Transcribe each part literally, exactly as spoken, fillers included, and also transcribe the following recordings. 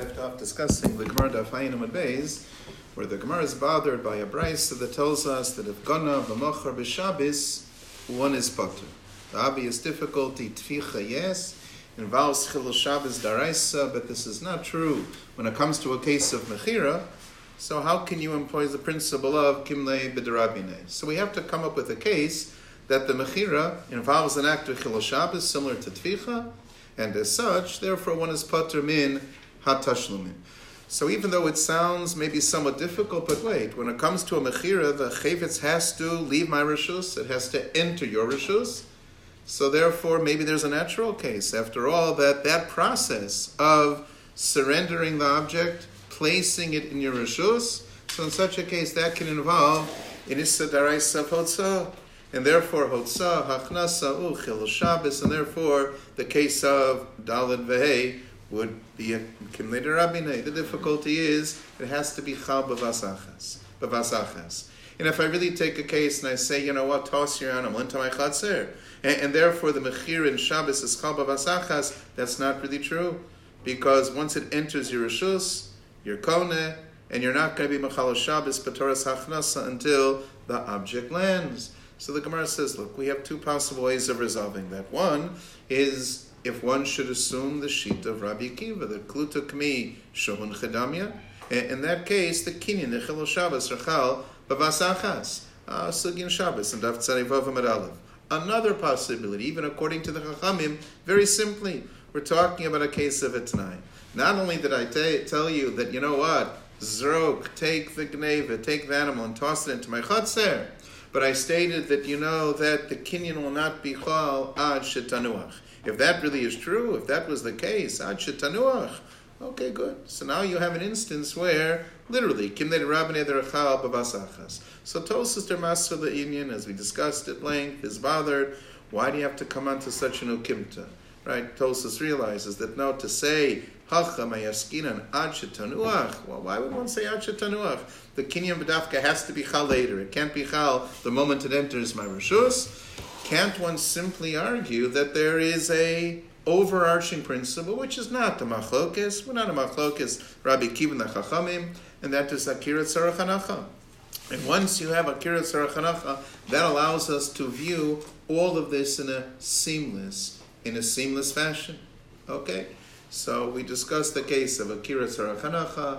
left off discussing the Gemara Daf Ayin Amud Beis, where the Gemara is bothered by a brayso that tells us that if gana b'mochar b'Shabbos, one is potter. The obvious difficulty, tficha yes, involves chilul Shabbos daraisa, but this is not true when it comes to a case of mechira. So how can you impose the principle of kimlei b'derabinei? So we have to come up with a case that the mechira involves an act of chilul Shabbos similar to tficha, and as such, therefore one is potter min hatashlumin. So even though it sounds maybe somewhat difficult, but wait, when it comes to a mechira, the chayvetz has to leave my rishus, it has to enter your rishus. So therefore, maybe there's a natural case, after all, that that process of surrendering the object, placing it in your rishus, so in such a case, that can involve in issa daraisa hotza, and therefore hotza, hachnasa, u chilul Shabbos, and therefore the case of daled vehei would be a kimlei derabinei. The difficulty is it has to be chal b'vasachas, b'vasachas. And if I really take a case and I say, you know what, toss your animal into my chatzer, and, and therefore the mechir in Shabbos is chal b'vasachas, that's not really true, because once it enters your rishus, you're koneh, and you're not going to be mechal Shabbos b'toras hachnasa until the object lands. So the Gemara says, look, we have two possible ways of resolving that. One is if one should assume the sheet of Rabbi Akiva, that kluta kmi shohun chedamya. In that case, the kinyan, the chilul Shabbos, rachal, b'vasachas, sugin Shabbos, and daf tzarivav amud aleph. Another possibility, even according to the Chachamim, very simply, we're talking about a case of etnai. Not only did I t- tell you that, you know what, zrok, take the gneva, take the animal and toss it into my chatzer, but I stated that you know that the kinyan will not be chal ad shetanuach. If that really is true, if that was the case, ad shetanuach, okay, good. So now you have an instance where, literally, kimnei derabinei derachal b'vasachas. So Tosas dermasur le'inyan, as we discussed at length, is bothered. Why do you have to come onto such an ukimta? Right? Tosas realizes that no, to say hacha mayaskinan ad shetanuach. Well, why would one say ad shetanuach? The kinyan b'dafka has to be chal later. It can't be chal the moment it enters my rishus. Can't one simply argue that there is a overarching principle, which is not the machlokes, we're not a machlokes, Rabbi Akiva and the Chachamim, and that is akira tzarech hanacha. And once you have akira tzarech hanacha, that allows us to view all of this in a seamless, in a seamless fashion. Okay? So we discussed the case of akira tzarech hanacha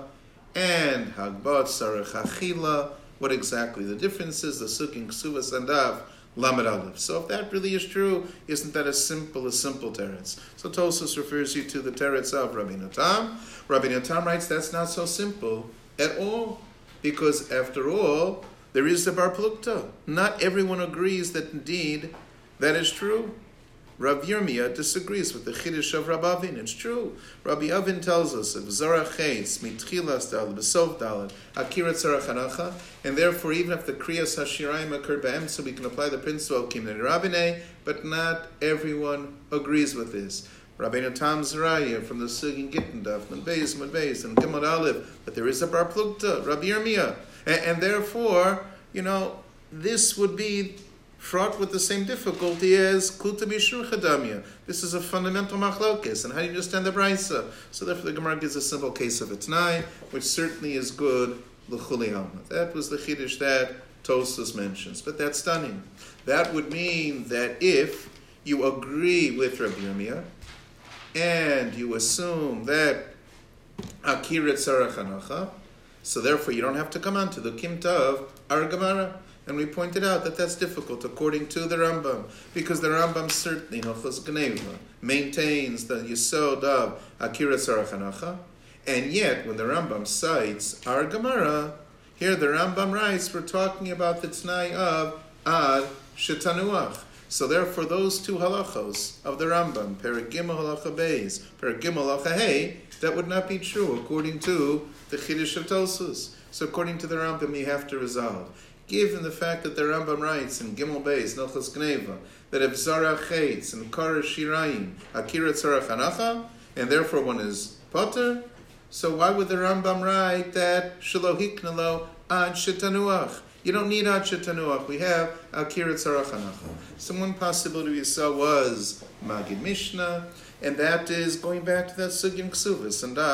and hagbot tzarech achila, what exactly the difference is, the suking ksuvas and daf, Lamed Aleph. So if that really is true, isn't that a simple, a simple teretz? So Tosas refers you to the teretz of Rabbeinu Tam. Rabbeinu Tam writes that's not so simple at all, because after all, there is the bar plukta. Not everyone agrees that indeed that is true. Rav Yirmiyah disagrees with the chiddush of Rabbi Avin. It's true. Rabbi Avin tells us of Zorah Chetz, Mitchilas Dalad, Besov Dalad, Akira Tzarech Hanacha, and therefore even if the Kriyas Hashirayim occurred by him, so we can apply the principle of Kimnei Derabinei, but not everyone agrees with this. Rabbeinu Tam Zeraya from the Sugin Gittin Daf, Mud Beis, Mud Beis, and Gimel Aleph, but there is a Bar Plukta, Rabbi Yirmiyah, and, and therefore, you know, this would be fraught with the same difficulty as Kluta Mishur Chadamya. This is a fundamental machlokes, and how do you understand the brayso? So therefore the Gemara gives a simple case of etnai, which certainly is good l'chuli alma. That was the chiddush that Tosas mentions, but that's stunning. That would mean that if you agree with Rabbi Yirmiyah, and you assume that Akira Tzarech Hanacha, so therefore you don't have to come on to the Kimta of our Gemara. And we pointed out that that's difficult according to the Rambam, because the Rambam certainly, Hilchos Gneva, maintains the Yesod of Akira Tzarech Hanacha, and yet when the Rambam cites our Gemara, here the Rambam writes we're talking about the T'nai of Ad Shetanuach. So therefore those two halachos of the Rambam, Perek Gimel Halacha Beis, Perek Gimel Halacha Hey, that would not be true according to the Chiddush of Tosas. So according to the Rambam you have to resolve. Given the fact that the Rambam writes in Gimel Beis, Hilchos Gneva, that if Zara Chetz and Kara Shirayim, Akira Tzarech Hanacha, and therefore one is potter, so why would the Rambam write that Shelo Hiknalo Ad Shetanuach? You don't need Ad Shetanuach. We have Akira Tzarech Hanacha. So one possibility we saw was Magid Mishnah, and that is going back to that Sugim Ksuvas and Daf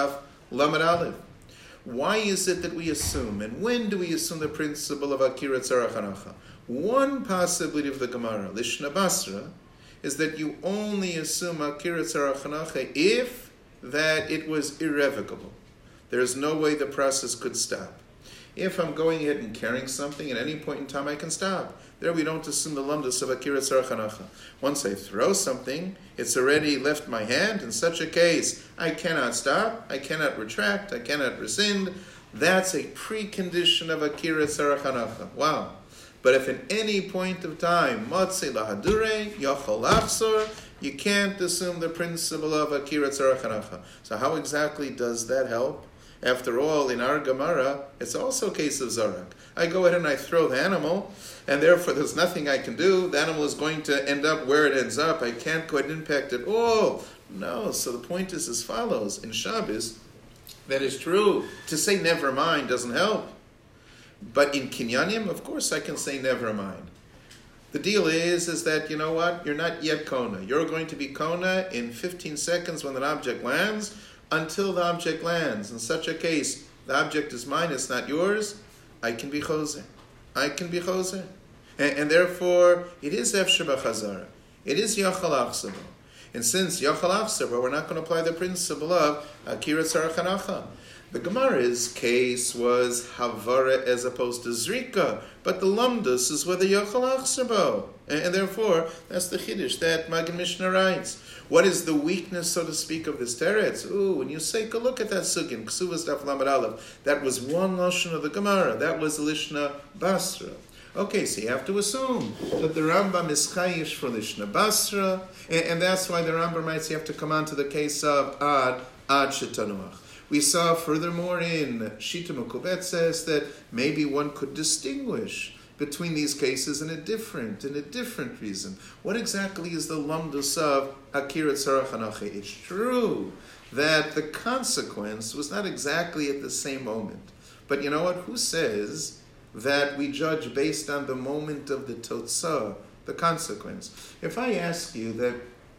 Lamed Aleph. Why is it that we assume, and when do we assume the principle of Akira Tzarach Hanacha? One possibility of the Gemara, Lishna Basra, is that you only assume Akira Tzarach Hanacha if that it was irrevocable. There's no way the process could stop. If I'm going ahead and carrying something, at any point in time I can stop. There we don't assume the lumdus of Akira Tzarach Hanacha. Once I throw something, it's already left my hand. In such a case, I cannot stop, I cannot retract, I cannot rescind. That's a precondition of Akira Tzarach Hanacha. Wow. But if at any point of time, Matzei lahadure, yachol lachzor, you can't assume the principle of Akira Tzarach Hanacha. So how exactly does that help? After all, in our Gemara, it's also a case of Zarak. I go ahead and I throw the animal, and therefore there's nothing I can do. The animal is going to end up where it ends up. I can't go ahead and impact it all. No, so the point is as follows. In Shabbos, that is true. To say never mind doesn't help. But in Kinyanim, of course I can say never mind. The deal is, is that, you know what, you're not yet Kona. You're going to be Kona in fifteen seconds when an object lands, until the object lands. In such a case, the object is mine, it's not yours. I can be Chose. I can be Chose. And, and therefore, it is Efshar B'Chazara. It is Yachal Achsabo. And since Yachal Achsabo, we're not going to apply the principle of Akira Tzarach Hanacha. The Gemara's case was Havara as opposed to Zrika, but the Lumdus is whether Yachal Achsabo. And, and therefore, that's the Chiddush that Magen Mishnah writes. What is the weakness, so to speak, of this teretz? Ooh, when you say, go look at that sugin, Ksuvas Daf Lamed Aleph, that was one lashon of the Gemara. That was Lishna Basra. Okay, so you have to assume that the Rambam is chayish for Lishna Basra, and, and that's why the Rambam writes you have to come on to the case of Ad, Ad Shetanuach. We saw furthermore in Shita Mekubetzes that maybe one could distinguish between these cases in a different, in a different reason. What exactly is the lumdus of Akira Tzarach Hanacha? It's true that the consequence was not exactly at the same moment. But you know what? Who says that we judge based on the moment of the totzah, the consequence? If I ask you that,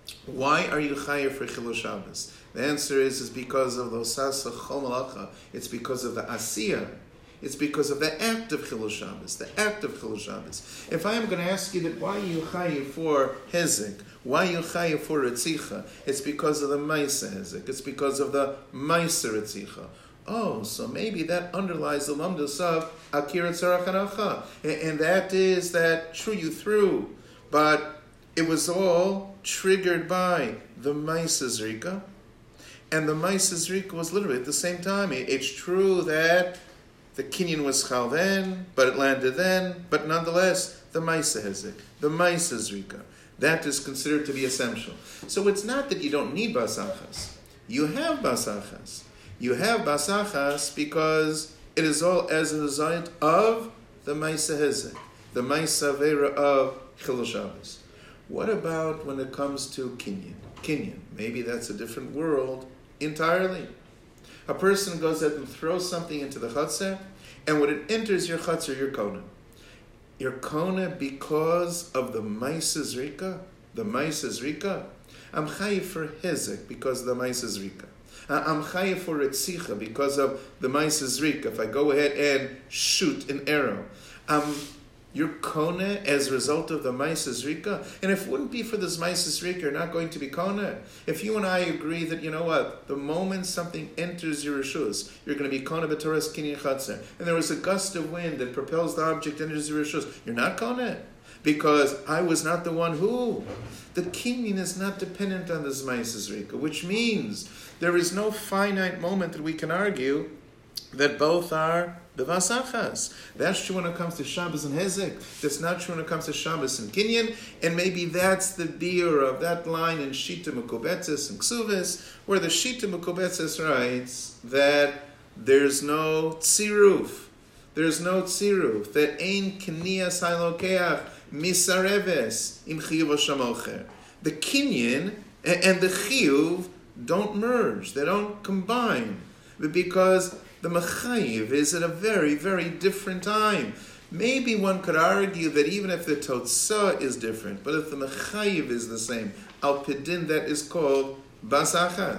why are you chayav for Chilul Shabbos? The answer is, is because of the osasa chol malacha. It's because of the asiyah. It's because of the act of Chilul Shabbos, the act of Chilul Shabbos. If I am going to ask you that why you chayav for hezek, why you chayav for retzicha, it's because of the ma'isa hezek. It's because of the ma'isa retzicha. Oh, so maybe that underlies the lumdus of Akira Tzarach Hanacha, and that is that true you threw, but it was all triggered by the ma'isa zrika, and the ma'isa zrika was literally at the same time. It's true that the kinyan was chal then, but it landed then, but nonetheless, the ma'isa hezek, the ma'isa zrika, that is considered to be essential. So it's not that you don't need basachas. You have basachas. You have basachas because it is all as a result of the ma'isa hezek, the ma'isa vera of Chilul Shabbos. What about when it comes to kinyan? Kinyan, maybe that's a different world entirely. A person goes out and throws something into the chutzner, and when it enters your chutzner, you're kona. You're kona because of the ma'isa zrika, the ma'isa zrika. I'm chayiv for hezek because of the ma'isa zrika. I'm chayiv for retzicha because of the ma'isa zrika. If I go ahead and shoot an arrow, um, you're kona as a result of the ma'isa zrika. And if it wouldn't be for this ma'isa zrika, you're not going to be kona. If you and I agree that, you know what, the moment something enters your rishus, you're going to be kona b'toras kinyan chatzar, and there was a gust of wind that propels the object enters your rishus, you're not kona. Because I was not the one who. The kinyan is not dependent on this ma'isa zrika, which means there is no finite moment that we can argue that both are the vasachas. That's true when it comes to Shabbos and Hezek. That's not true when it comes to Shabbos and Kinyan. And maybe that's the beer of that line in Shita Mekubetzes and Ksuvis, where the Shita Mekubetzes writes that there's no tziruf. There's no tziruf. That ein keniyas halokeach misareves im chiyuv shamocher. The Kinyan and the chiyuv don't merge. They don't combine. Because the mechayiv is at a very, very different time. Maybe one could argue that even if the totzah is different, but if the mechayiv is the same, al pidin, that is called basachas.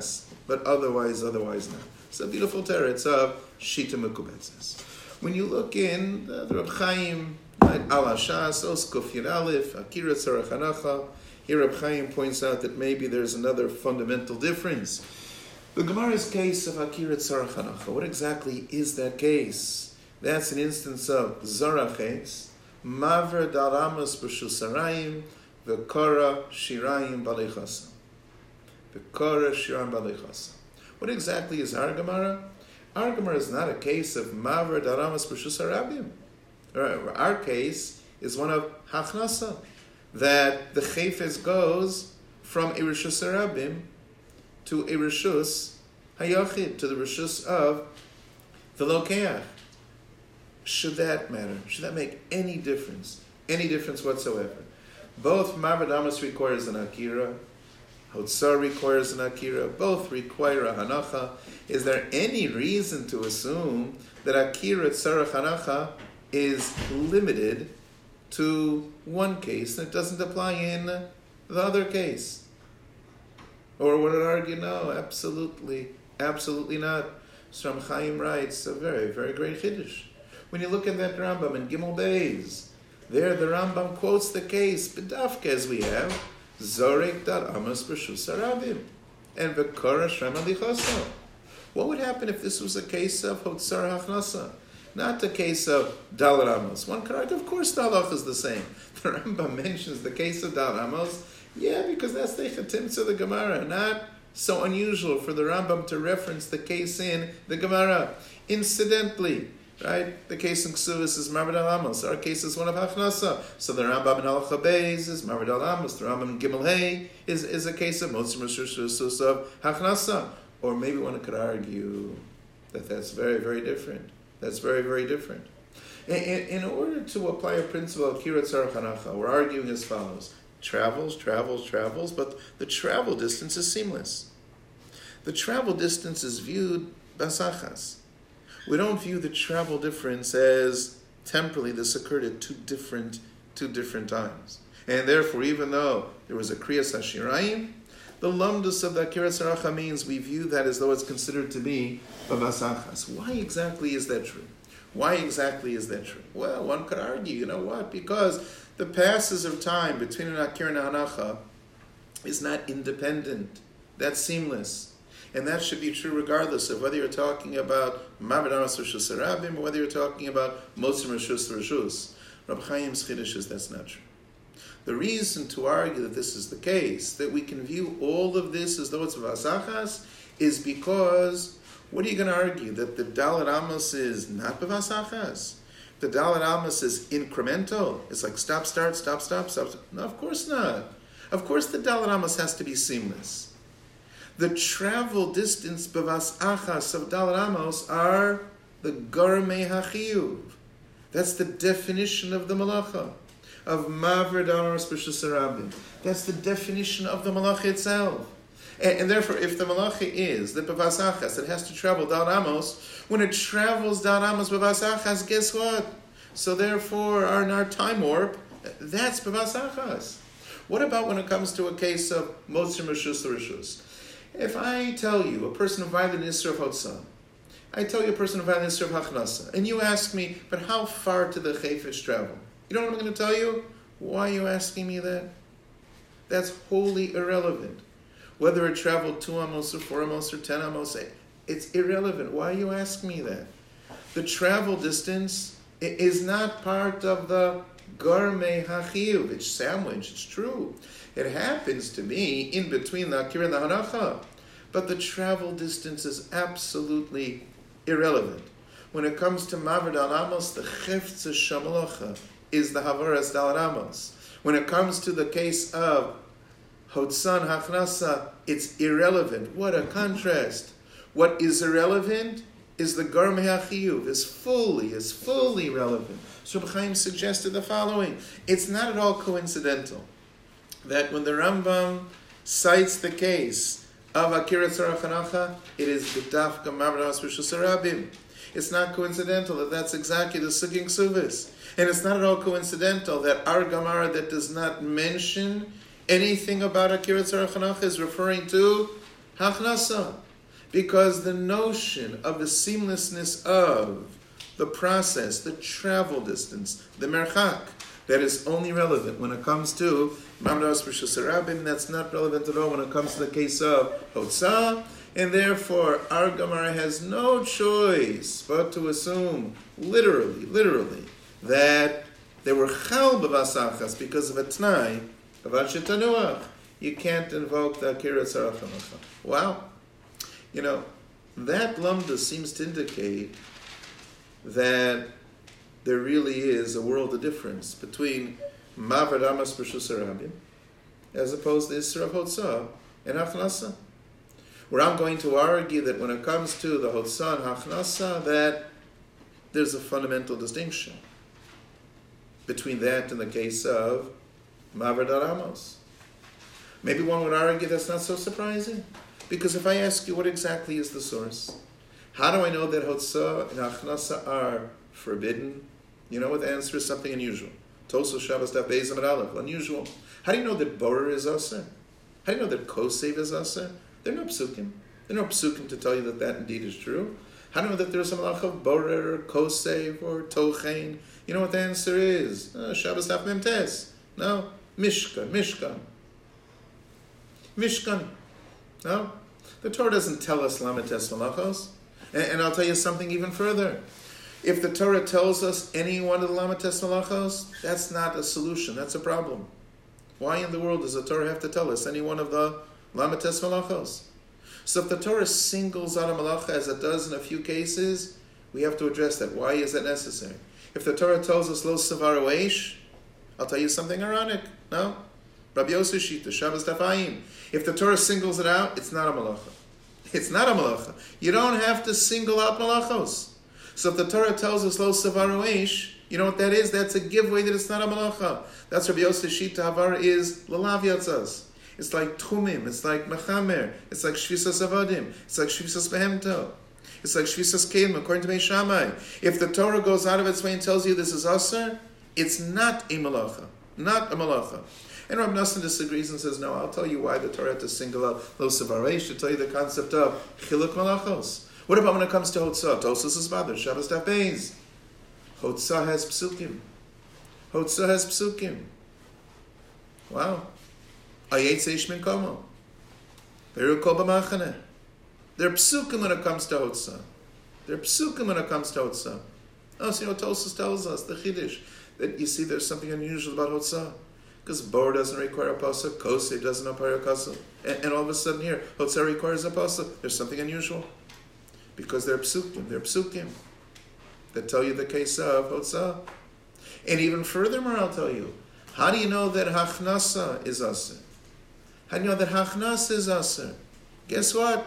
but otherwise, otherwise not. It's a beautiful teretz of Shita Mekubetzes. When you look in the, the Reb Chaim, right, Al Hashas, Oskuf Yud Aleph, Akira Tzarech Hanacha, here Reb Chaim points out that maybe there's another fundamental difference. The Gemara's case of Akira Tzarech Hanacha, what exactly is that case? That's an instance of Zaraches, Maver Daramas B'Shus Sarayim, V'Kora Shirayim Balechasa. V'Kora Shirayim Balechasa. What exactly is our Gemara? Our Gemara is not a case of Maver Daramas B'Shus Sarabim. Our case is one of Hachnasa, that the Chayfes goes from a Rishus Sarabim to a Rishus Hayachid, to the Rishus of the Lokeach. Should that matter? Should that make any difference? Any difference whatsoever? Both Maver Daramas requires an Akira, Hotzar requires an Akira, both require a Hanacha. Is there any reason to assume that Akira Tzarech Hanacha is limited to one case and it doesn't apply in the other case? Or would it argue, no, absolutely, absolutely not. So Ram Chaim writes a very, very great Chiddush. When you look at that Rambam in Gimel Beis, there the Rambam quotes the case, B'dafka as we have, Zorek dar Amos B'Shus Harabim, and V'Kora Shrem Alichaso. What would happen if this was a case of Hotzar Hachnasa? Not a case of Dal Ramos. One could argue, of course, the halach is the same. The Rambam mentions the case of Dal Ramos, yeah, because that's the Chatimtza of the Gemara. Not so unusual for the Rambam to reference the case in the Gemara. Incidentally, right, the case in Ksuvas is Maver Dal Ramos. Our case is one of Hachnasa. So the Rambam in Halacha Beis is Maver Dal Ramos. The Rambam in Gimel Hey is, is a case of Motzim Rishus of Hachnasa. Or maybe one could argue that that's very, very different. That's very, very different. In, in, in order to apply a principle of Akira Tzarech Hanacha, we're arguing as follows. Travels, travels, travels, but the travel distance is seamless. The travel distance is viewed basachas. We don't view the travel difference as temporally this occurred at two different, two different times. And therefore, even though there was a Kriyas Hashirayim, the lumdus of the Akira Tzarech means we view that as though it's considered to be babasachas. Why exactly is that true? Why exactly is that true? Well, one could argue, you know what? Because the passes of time between an Akira and a Hanacha is not independent. That's seamless. And that should be true regardless of whether you're talking about Maver Daramas Rishus Harabim or whether you're talking about Motzim Rishus Rishus. Reb Chaim's Chiddush is that's not true. The reason to argue that this is the case, that we can view all of this as though it's Vasachas, is because, what are you going to argue? That the Dalet Amos is not Vasachas? The Dalet Amos is incremental? It's like stop, start, stop, stop, stop. No, of course not. Of course the Dalet Amos has to be seamless. The travel distance Bavasachas of Dalet Amos are the Garmei HaChiyuv. That's the definition of the Malacha. Of Maver Daramas B'Shus Harabim. That's the definition of the Malacha itself. And, and therefore, if the Malacha is the B'Vasachas, it has to travel Dal Amos, when it travels Dal Amos B'Vasachas, guess what? So therefore, our, our time warp, that's B'Vasachas. What about when it comes to a case of Motzim Rishus Rishus? If I tell you, a person of violent Isra of Hotzah, I tell you a person of violent Isra of Hachnasa, and you ask me, but how far to the Chayfish travel? You know what I'm going to tell you? Why are you asking me that? That's wholly irrelevant. Whether it traveled two amos or four amos or ten amos, it's irrelevant. Why are you asking me that? The travel distance is not part of the Garmei HaChiyuv. It's sandwich, it's true. It happens to be in between the Akira and the Hanacha. But the travel distance is absolutely irrelevant. When it comes to Maver Dal Amos, the Chefetz Shamalacha is the Havaras Dal Amos. When it comes to the case of Hotzan Hachnasa, it's irrelevant. What a contrast. What is irrelevant is the Garmei HaChiyuv, is fully, is fully relevant. So Reb Chaim suggested the following. It's not at all coincidental that when the Rambam cites the case of Akira Tzarech Hanacha, it is B'dafka Maver Daramas B'Shus Harabim. It's not coincidental that that's exactly the Sugin Ksuvas. And it's not at all coincidental that our Gemara that does not mention anything about Akira Tzarech Hanacha is referring to Hachnasa. Because the notion of the seamlessness of the process, the travel distance, the merchak, that is only relevant when it comes to Mamdas Rishus Harabim, that's not relevant at all when it comes to the case of Hotzah, and therefore our Gemara has no choice but to assume, literally, literally, that they were chal b'vasachas because of a t'nai of Anshe You can't invoke the Akira Tzarachamacha. Wow. You know, that lamda seems to indicate that there really is a world of difference between Mavar Damas B'Rishus Harabim as opposed to Isra Hotzah and Hachnasa. Where I'm going to argue that when it comes to the Hotzah and Hachnasa, that there's a fundamental distinction between that and the case of Mavar Daramos. Maybe one would argue that's not so surprising. Because if I ask you what exactly is the source, how do I know that Hotzah and Hachnasa are forbidden? You know what the answer is? Something unusual. Tosos Shabbos Daf Beis Amud Aleph. Unusual. How do you know that Borer is Aser? How do you know that Kosev is Aser? There are no psukim. There are no psukim to tell you that that indeed is true. How do you know that there's a malach of Borer or Kosev or Tochein? You know what the answer is? Uh, Shabbos Daf Mem Tes. No. Mishkan. Mishkan. Mishkan. No? The Torah doesn't tell us Lamites Malachos. And, and I'll tell you something even further. If the Torah tells us any one of the Lamites Malachos, that's not a solution. That's a problem. Why in the world does the Torah have to tell us any one of the Lamites Malachos? So if the Torah singles out a Malacha as it does in a few cases, we have to address that. Why is that necessary? If the Torah tells us Lo Savar Eish, I'll tell you something ironic. No? Rabbi Yosef Shita, Shabbos Dafayim. If the Torah singles it out, it's not a malacha. It's not a malacha. You don't have to single out malachos. So if the Torah tells us Lo Savaru Eish, you know what that is? That's a giveaway that it's not a malacha. That's Rabbi Yosef Shita. Havar is Lalav Yatzaz. It's like Tumim. It's like Mechamer. It's like Shvisas Avadim. It's like Shvisas Behemto. It's like Shvisas Kedim, according to Mei Shammai. If the Torah goes out of its way and tells you this is Aser, it's not a malacha. Not a malacha. And Rav Nosson disagrees and says, no, I'll tell you why the Torah had to single out Lo Savareish, to tell you the concept of Chiluk Malachos. What about when it comes to Hotzah? Tosos is mother, Shabbos Daf Beis. Hotzah has psukim. Hotzah has psukim. Wow. Ayetze Ish Min Komo. Beru Kol B'machane. There are psukim when it comes to Hotzah. There are psukim when it comes to Hotzah. Oh, so you know, Tosos tells us, the Chiddush, that you see there's something unusual about Hotzah. Because Bor doesn't require a pasuk, Kosei doesn't require a pasuk, and, and all of a sudden here, Hotzah requires a pasuk. There's something unusual. Because they're psukim, they're psukim that tell you the case of Hotzah. And even furthermore, I'll tell you, how do you know that Hachnasa is Aser? How do you know that Hachnasa is Aser? Guess what?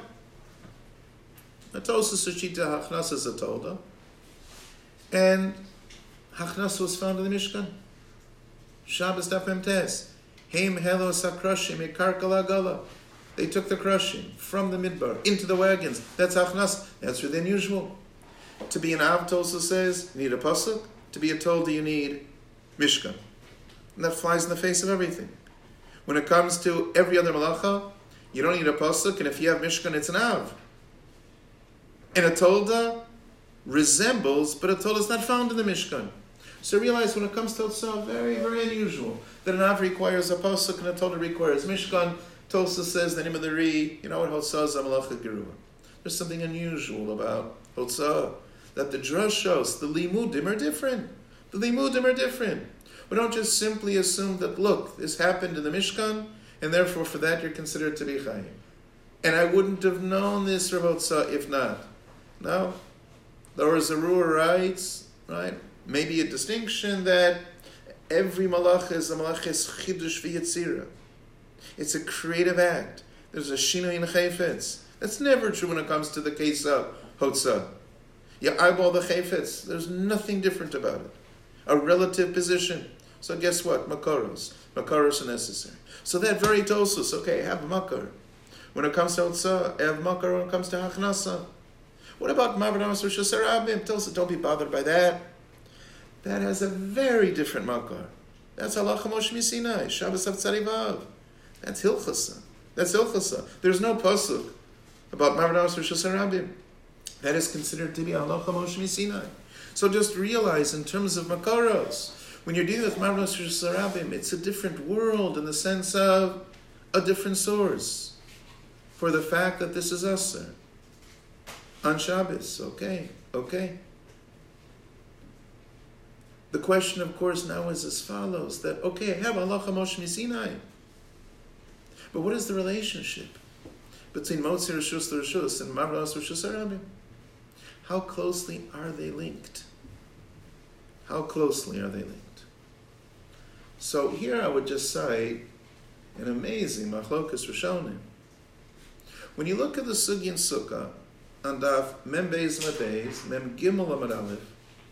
Atosa Sushita Hachnasa is a Tolda. And Hachnasa was found in the Mishkan. Shabbos Daf Mem Tes. Heim Helo Sakroshim Ekarkala Gala. They took the crushing from the midbar into the wagons. That's Hachnas. That's really unusual. To be an Av, Tosa says, you need a pasuk. To be a Tolda, you need Mishkan. And that flies in the face of everything. When it comes to every other malacha, you don't need a pasuk, and if you have Mishkan, it's an Av. And a Tolda resembles, but a Tolda is not found in the Mishkan. So realize when it comes to Hotzah, very, very unusual that an Av requires a pasuk and a Tolda requires Mishkan. Tosa says the name of the Ri, you know what Hotzah is a malacha gerua. There's something unusual about Hotzah, that the drashos, the limudim are different. The limudim are different. We don't just simply assume that, look, this happened in the Mishkan, and therefore for that you're considered to be chayim. And I wouldn't have known this for Hotzah if not. No. The Or Zarur writes, right, maybe a distinction that every malacha is a malachas chidush v'yitzira. It's a creative act. There's a shinui in chayfetz. That's never true when it comes to the case of Hotzah. You eyeball the chayfetz. There's nothing different about it. A relative position. So guess what? Makaros. Makaros are necessary. So that very tosus, okay, I have a makar. When it comes to Hotzah, I have makar when it comes to Hachnasa. What about Mavar Damas Rishus Harabim? Tells us, don't be bothered by that. That has a very different makar. That's halacha Moshe Misinai, Shabbos Av Tzadivav. That's Hilchasa. That's Hilchasa. There's no pasuk about Mavradas Rosh Hashanah. That is considered to be Halacha Moshe Sinai. So just realize, in terms of Makaros, when you're dealing with Mavradas Rosh Hashanah, it's a different world in the sense of a different source for the fact that this is Aser on Shabbos. Okay, okay. The question, of course, now is as follows: that okay, I have Halacha Moshe Sinai, but what is the relationship between Motzi Rishus L'Rishus and Mavradas Rosh Hashanah? How closely are they linked? How closely are they linked? So here I would just say an amazing Machlokas Rishonim. When you look at the Sugi and Sukkah on Daf Mem Beis Mabeis Mem Gimel Amud Aleph,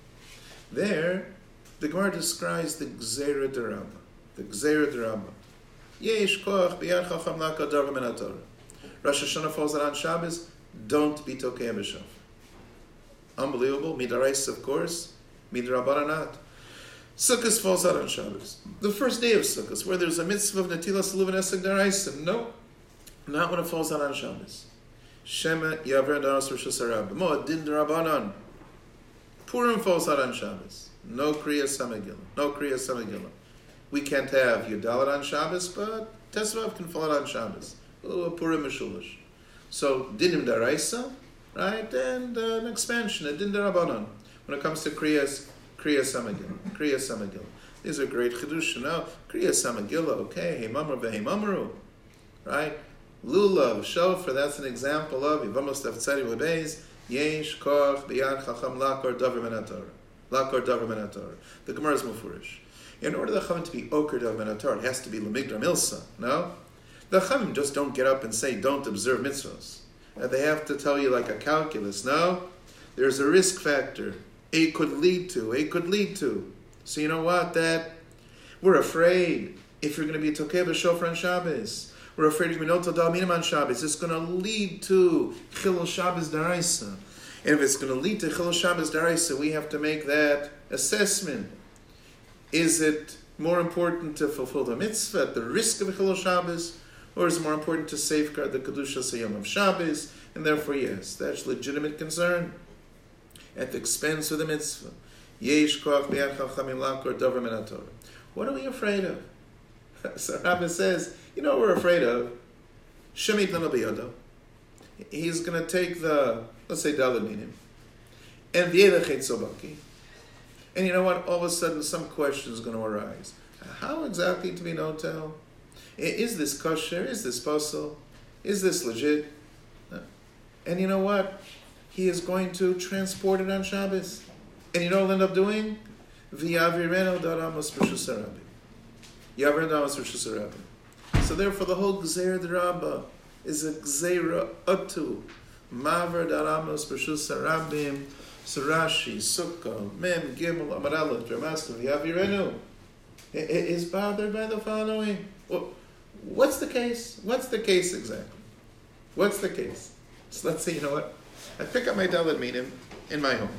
there the Gemara describes the Gzeira D'Rabba, the Gzeira D'Rabba. Yesh koach b'yad chacham laka darva min haTorah. Rosh Hashanah falls on Shabbos. Don't be tokei b'shofar. Unbelievable. Midaraisa, of course. Midrabanan not. Sukkot falls out on Shabbos. The first day of Sukkot, where there's a mitzvah of netilas lulav and esek daraisa. No, not when it falls out on Shabbos. Shema yaver daras Rosh Hashanah. Mo din derabanan. Purim falls out on Shabbos. No kriya samagila. No kriya samagila. We can't have Yudalit on Shabbos, but Tesvav can fall out on Shabbos. Oh, Purim Meshulish. So dinim daraisa, right, and uh, an expansion, a din darabanan. When it comes to kriyas, kriya samagila, kriya samagila. These are great chidush. Now, kriya samagila, okay, hey mamru ve'hei mamru, right? Lulav, shofar, that's an example of Yivamos Taftzari Wabeis, Yesh, Koch, B'yad, Chacham, Lakor, Davar, Min HaTorah. Lakor, Davar, Min HaTorah. The Gemara is Mufurish. In order the Chachamim to be Oker, Davar, Min HaTorah, it has to be L'migdra Milsa, no? The Chachamim just don't get up and say, don't observe mitzvahs. Uh, they have to tell you like a calculus, no? There's a risk factor. It could lead to, it could lead to. So you know what? That we're afraid if you're going to be Tokeh B'Shofar on Shabbos. We're afraid of Minot Dal Minim on Shabbos. It's going to lead to Chilul Shabbos Daraisa. And if it's going to lead to Chilul Shabbos Daraisa, we have to make that assessment. Is it more important to fulfill the mitzvah at the risk of Chilul Shabbos, or is it more important to safeguard the Kedusha Sayom of Shabbos? And therefore, yes, that's legitimate concern at the expense of the mitzvah. Yesh koach b'yad chachamim lakor davar min haTorah. What are we afraid of? So Rabbi says, you know what we're afraid of? Shemit lama b'yodo. He's going to take the, let's say, Daled Minim, and the V'yedachet Sobaki. And you know what? All of a sudden, some question is going to arise. How exactly to be notel? Is this kosher? Is this posel? Is this legit? And you know what? He is going to transport it on Shabbos. And you know what he'll end up doing? V'yavireno daramos b'shus harabim. Yavireno daramos b'shus harabim. So therefore, the whole Gzeira D'Rabba is a Gzeira Atu. Maver daramos b'shus harabim. Sarashi, Sukkah, Mem, Gimel, Amud Aleph, Dramaska, V'yavireno. Is bothered by the following. Well, what's the case? What's the case exactly? What's the case? So let's say, you know what? I pick up my Daled Minim in my home.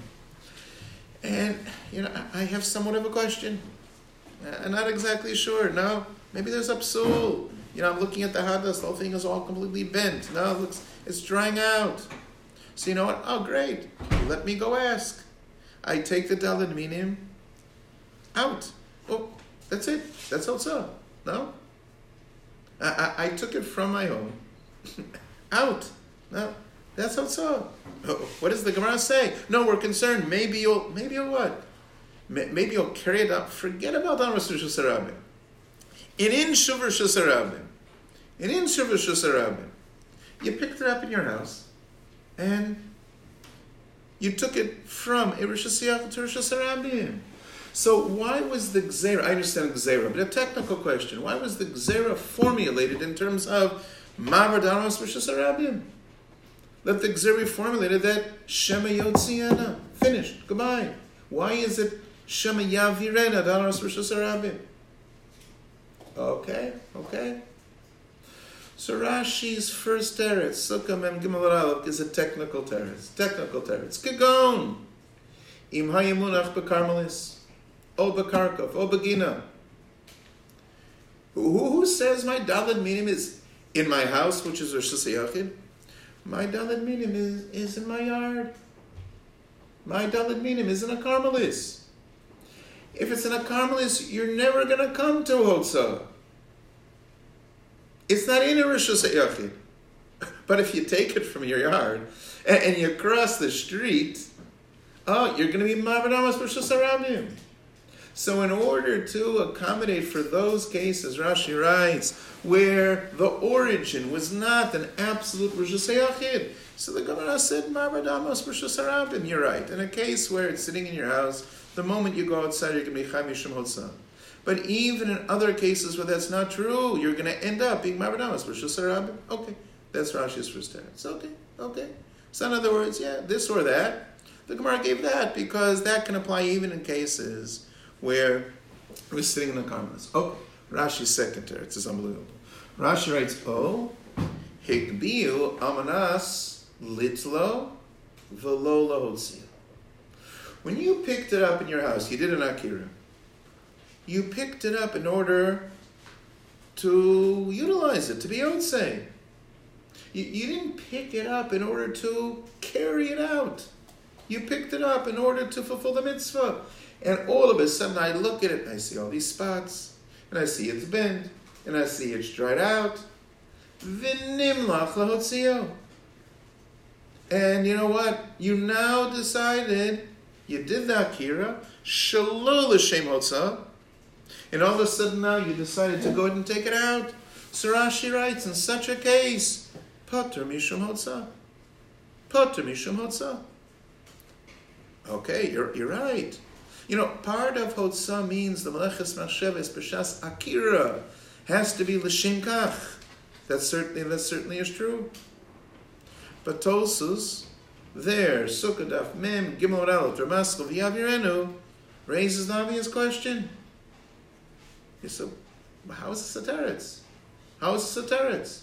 And, you know, I have somewhat of a question. I'm not exactly sure. No, maybe there's a psul. You know, I'm looking at the hadas, the whole thing is all completely bent. No, it looks, it's drying out. So you know what? Oh, great. Let me go ask. I take the Daled Minim out. Oh, that's it. That's also. No? I, I, I took it from my home. Out. No, that's also. Oh, what does the Gemara say? No, we're concerned. Maybe you'll, maybe you'll what? Maybe you'll carry it out. Forget about Amos Rishus Harabim. In in Shuvar Rishus Harabim. In in Shuvar Rishus Harabim. You picked it up in your house, and you took it from a Rishus Yachid to Rishus Harabim. So why was the Gzeira, I understand Gzeira, but a technical question, why was the Gzeira formulated in terms of Mavar Daros Rishus Harabim? Let the Gzeira be formulated that Shema Yotziana, finished, goodbye. Why is it Shema Yavirena Daros Rishus Harabim? Okay, okay. So Rashi's first teretz, Sukkah Mem Gimel Aleph, is a technical teretz. Technical teretz. Kegon. Im hayemunach bekarmelis. O bekarkov. O begina. Who, who says my Daled Minim is in my house, which is Rishus Yachid? My Daled Minim is, is in my yard. My Daled Minim is in a Carmelis. If it's in a Carmelis, you're never going to come to Hotza. It's not in a Rosh Hashanah. But if you take it from your yard and, and you cross the street, oh, you're going to be Ma'avadamas Rosh Hashanah. So in order to accommodate for those cases, Rashi writes, where the origin was not an absolute Rosh Hashanah, so the Gemara said, Ma'avadamas Rosh Hashanah. You're right. In a case where it's sitting in your house, the moment you go outside, you're going to be Chai Mishum Hotza. But even in other cases where that's not true, you're going to end up being Ma'avadamas Rosh Hashanah. Okay, that's Rashi's first teretz. Okay, okay. So in other words, yeah, this or that. The Gemara gave that because that can apply even in cases where we're sitting in the Carmelis. Oh, Rashi's second teretz is unbelievable. Rashi writes, oh, Hikbiu amanas litlo velo lahotzia. When you picked it up in your house, you did an akira. You picked it up in order to utilize it, to be outside. You, you didn't pick it up in order to carry it out. You picked it up in order to fulfill the mitzvah. And all of a sudden I look at it and I see all these spots, and I see it's bent, and I see it's dried out. V'nimlach lahotzio. And you know what? You now decided, you did the akira, shelo l'shem hotzah, and all of a sudden now you decided to go ahead and take it out. So Rashi writes, in such a case, pater mishum hotzah. Pater mishum hotzah. Okay, you're, you're right. You know, part of hotzah means the meleches machsheves b'shas akira has to be l'shem kach. That certainly, that certainly is true. But Tosfos, there, Sukkah Daf Mem Gimel Aleph Dramaskal V'Yavirenu, raises the obvious question. You say, how is this a teretz? How is this a teretz?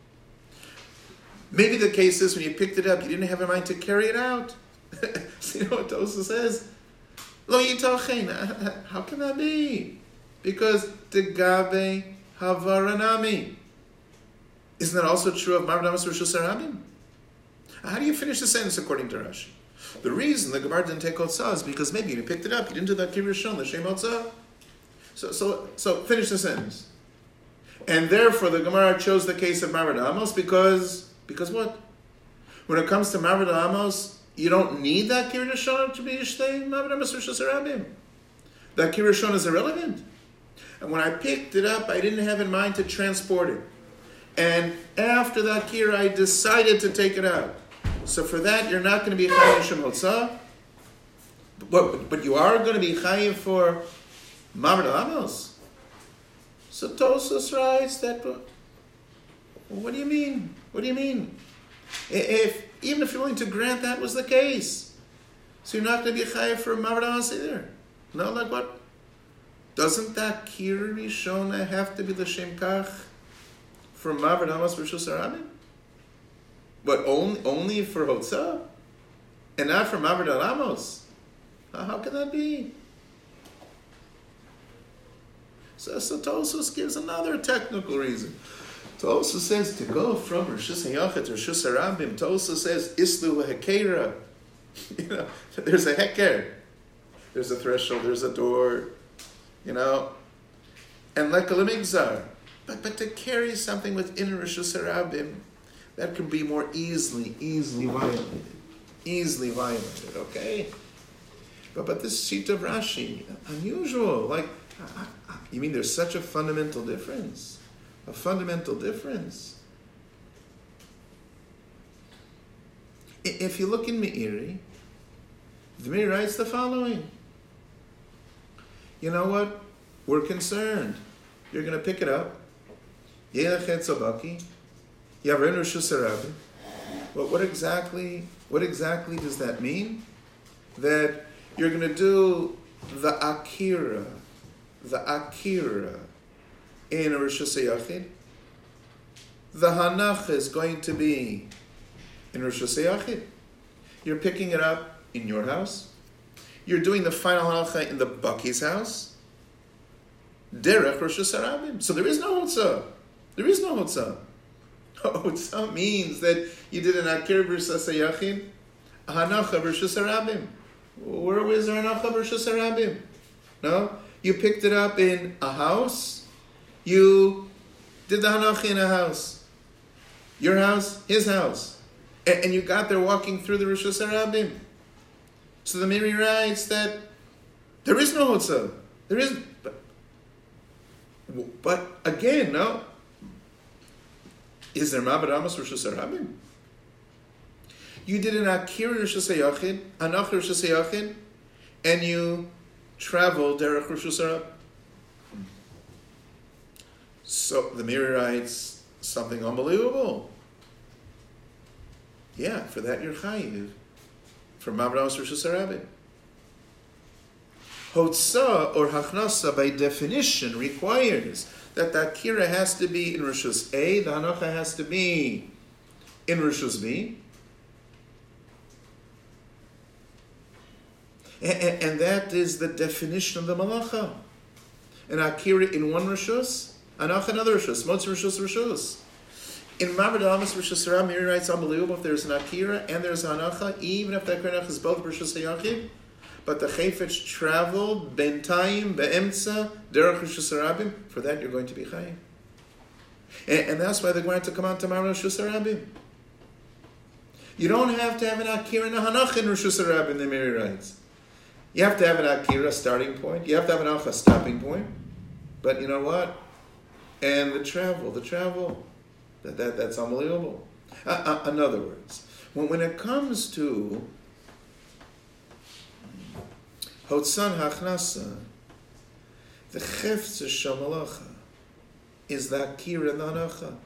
Maybe the case is when you picked it up, you didn't have in mind to carry it out. So you know what Tosfos says? Lo yitachen. How can that be? Because Degabe Havaranami. Isn't that also true of Ma'avadamas Rosh Hashanah? How do you finish the sentence according to Rashi? The reason the Gemara didn't take Hotzah is because maybe you picked it up, you didn't do that Kirushon, the Shem Hotzah. So, so, so finish the sentence. And therefore the Gemara chose the case of Ma'avadamas because, because what? When it comes to Ma'avadamas, you don't need that Kirushon to be Yishtei Ma'avadamas Rosh Hashanah. That Kirushon is irrelevant. And when I picked it up, I didn't have in mind to transport it. And after that kira, I decided to take it out. So for that, you're not going to be chayiv shem hotzah, but but you are going to be chayiv for ma'avadamas. So Tosfos writes that. What do you mean? What do you mean? If even if you're willing to grant that was the case, so you're not going to be chayiv for ma'avadamas either. No, like what? Doesn't that kira rishona have to be the shem kach? For Ma'avadamas Rosh Hashanah? But only only for Hotzah? And not for Ma'avadamas? How can that be? So, so Tosfos gives another technical reason. Tosfos says to go from Rosh Hashanah to Rosh Hashanah, Tosfos says, Islu Hekera. You know, there's a Heker. There's a threshold, there's a door, you know. And like a Lemigzar. But but to carry something within Rosh Hashanah, that can be more easily, easily violated. Easily violated, okay? But but this sheet of Rashi, unusual. Like, you mean there's such a fundamental difference? A fundamental difference. If you look in Meiri, the Meiri writes the following. You know what? We're concerned. You're going to pick it up. What, what exactly what exactly does that mean? That you're going to do the akira, the akira in a Rosh Hashanah. The hanach is going to be in Rosh Hashanah. You're picking it up in your house. You're doing the final halacha in the Bucky's house. Derech Rosh Hashanah. So there is no hotzah. There is no hotzah. Hotza means that you did an akir b'rshus hayachid, hanacha b'rshus harabim. Where is there hanacha b'rshus harabim? No? You picked it up in a house. You did the hanacha in a house. Your house, his house. And, and you got there walking through the Rishus Harabim. So the Miri writes that there is no Hotza. There isn't. But, but again, no. Is there Ma'abed Amos Rishus Harabim? You did an Akir Rishus Hayachid, Anach Rishus Hayachid, and you traveled Derech Rishus Harabim. So the Miri writes something unbelievable. Yeah, for that you're chayiv. For Ma'abed Amos Rishus Harabim. Hotza or Hachnasa by definition requires that the Akira has to be in Rishus A, the Hanacha has to be in Rishus B. And, and, and that is the definition of the Malacha. An Akira in one Rishus, Hanacha in another Rishus, Motz Rishus Rishus. In Ma'abed Amos Rishus Harabim, Miri writes, unbelievable, if there's an Akira and there's an Hanacha, even if the Akira is both Rishus Hayachid, but the Chayfetz traveled bentayim be'emtza derech Rishus Harabim. For that, you're going to be chayim, and, and that's why they're going to come out to Ma'abed Rishus Harabim. You don't have to have an akira and a hanach in Rishus Harabim. The Miri writes, you have to have an akira starting point. You have to have an hanach stopping point. But you know what? And the travel, the travel, that, that that's unbelievable. Uh, uh, in other words, when when it comes to Hotzan Hachnasa, the Chefetz Shamalacha is the Akira and the Hanacha.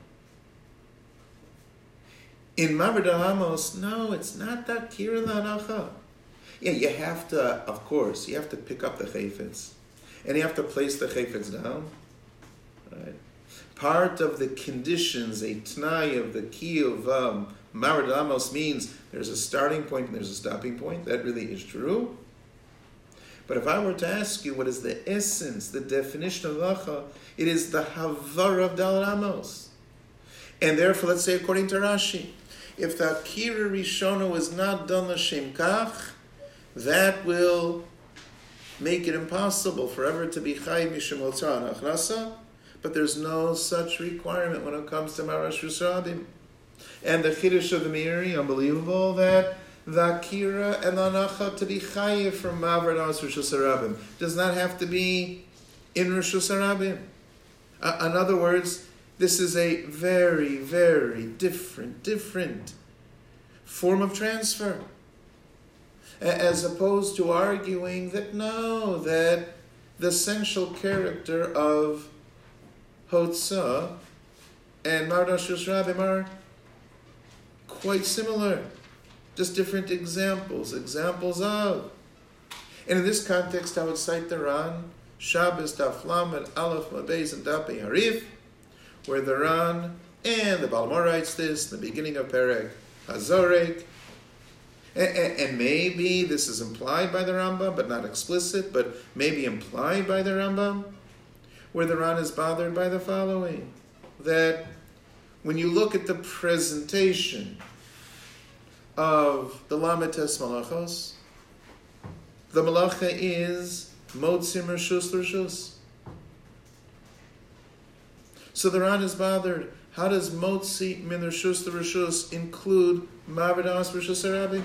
In Ma'abed Amos, no, it's not the Akira and the Hanacha. Yeah, you have to, of course, you have to pick up the Chayfetz, and you have to place the Chayfetz down. Right? Part of the conditions, a T'nai of the key of um, Ma'abed Amos means there's a starting point and there's a stopping point. That really is true. But if I were to ask you what is the essence, the definition of Lacha, it is the Havara of Dal Amos. And therefore, let's say according to Rashi, if the Akira Rishona was not done l'shem kach, that will make it impossible forever to be Chai Mishum Hotzah and Achnasa, but there's no such requirement when it comes to Ma'abed Rishus Harabim. And the Chiddush of the Miri, unbelievable, that the Akira and the Hanacha to be chayiv from Ma'abed Amos Rishus Harabim does not have to be in Rishus Harabim. Uh, in other words, this is a very, very different, different form of transfer. As opposed to arguing that no, that the essential character of Hotzah and Ma'abed Amos Rishus Harabim are quite similar. Just different examples, examples of. And in this context, I would cite the Ran, Shabbos, Daf Lamed, Aleph, Mabez, and Daf Harif, where the Ran and the Balamor writes this in the beginning of Perek Hazorek. And, and, and maybe this is implied by the Rambam, but not explicit, but maybe implied by the Rambam, where the Ran is bothered by the following, that when you look at the presentation of the Lametes Malachos, the Malacha is Motzim Rishus Rishus. So the Ran is bothered. How does Motzi Min Rishus Rishus include Ma'abed Amos Rishus Harabim?